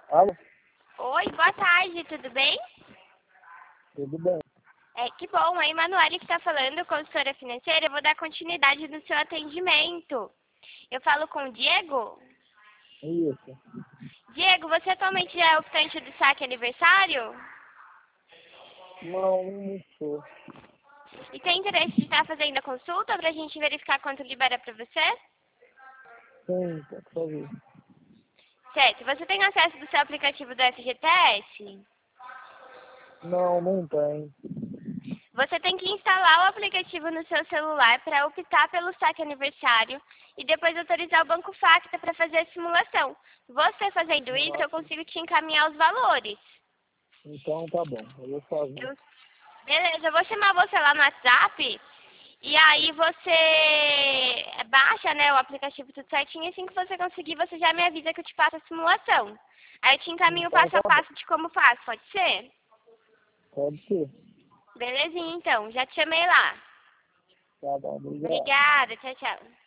Alô? Oi, boa tarde, tudo bem? Tudo bem? Que bom, a Emanuele que está falando, consultora financeira. Eu vou dar continuidade no seu atendimento. Eu falo com o Diego. Isso. Diego, você atualmente é optante do saque aniversário? Não sou. E tem interesse de estar fazendo a consulta para a gente verificar quanto libera para você? Sim, pode fazer. Certo, você tem acesso do seu aplicativo do FGTS? Não tem. Você tem que instalar o aplicativo no seu celular para optar pelo saque aniversário e depois autorizar o Banco Facta para fazer a simulação. Você fazendo isso, eu consigo te encaminhar os valores. Então tá bom, eu vou fazer. Beleza, eu vou chamar você lá no WhatsApp e aí você baixa, né, o aplicativo tudo certinho e assim que você conseguir, você já me avisa que eu te passo a simulação. Aí eu te encaminho Então passo tá a bom. passo de como faz, pode ser? Pode ser. Belezinha então, já te chamei lá. Tá bom, obrigado. Obrigada, tchau, tchau.